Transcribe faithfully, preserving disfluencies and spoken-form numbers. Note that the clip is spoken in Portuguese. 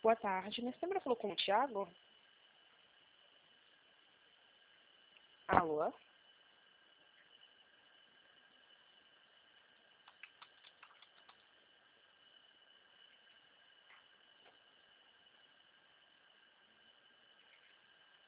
Boa tarde. Minha câmera falou com o Thiago? Alô?